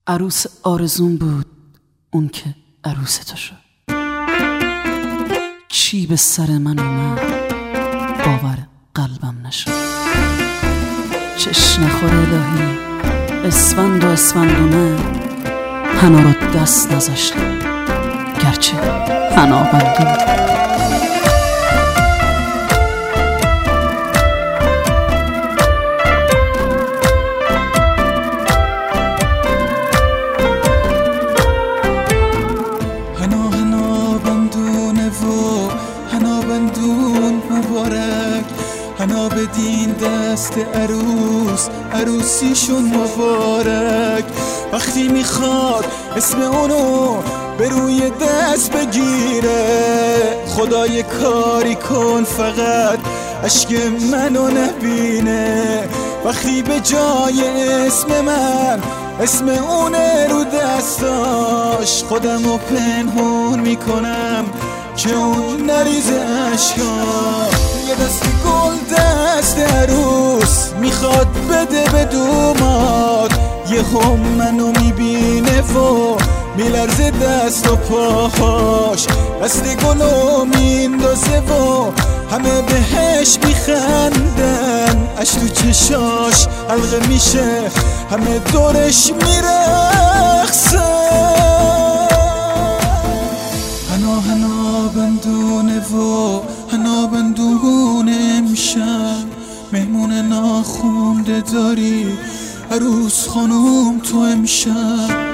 عروس آرزون بود اون که عروس تو شد. چی به سر من اومد باور قلبم نشد. چشم نخور الهی اسفند و اسفندونه حنا رو دست نذاشتم گرچه حنا بندون. حنا بدین دست عروس عروسیشون مبارک. وقتی میخواد اسم اونو به روی دست بگیره خدای کاری کن فقط اشک منو نبینه. وقتی به جای اسم من اسم اونه رو دستاش خودمو پنهون میکنم که اون نریزه اشکا. یه دست گل دست عروس میخواد بده به دوماد. یه هم منو میبینه و میلرزه دست و پاهاش. دست گلو میندازه و همه بهش میخندن. اش تو چشاش حلقه میشه همه دورش میرقصن. حنا بندونه و حنا بندونه امشب مهمون ناخونده داری عروس خانوم تو امشب.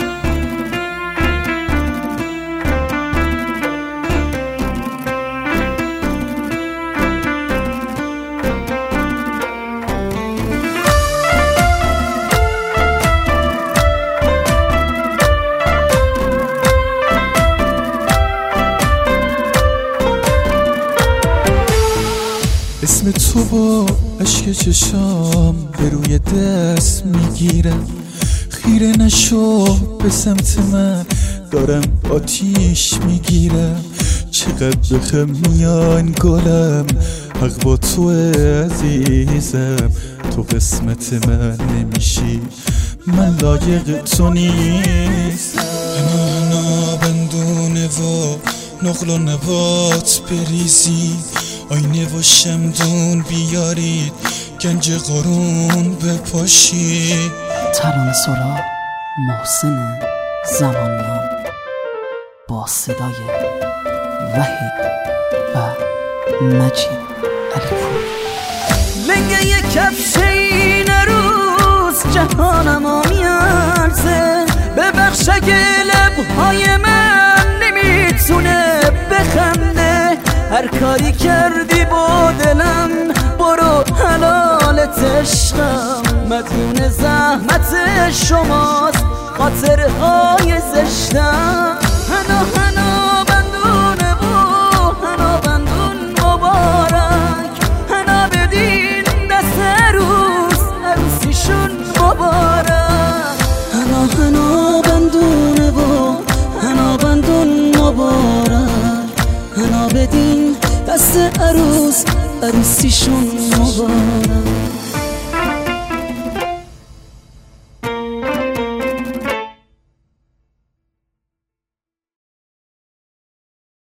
اسم تو با اشک چشام به روی دست میگیرم. خیره نشو به سمت من دارم آتیش میگیرم. چقدر بخم میان گلم حق با تو عزیزم. تو قسمت من نمیشی من لایق تو نیستم. حنا بندونه و نقل و نبات بریزید. آینه و شمدون بیارید گنج قرون بپاشید. ترانه سرا محسن زمانیان با صدای وحید و مجید علیپور. لنگه یک کفش این روز جهانم میارزه. ببخش اگه لبهای من نمیتونه بخنده. هر کاری کردی با دلم برو حلالت عشقم. مدیون زحمت شماست خاطرهای زشتم. حنا بندونه و حنا بندون مبارک. حنا بدین دست عروس عروسیشون مبارک. حنا بندونه و حنا بندون مبارک. حنا بدین دست عروس عروسیشون مبارک.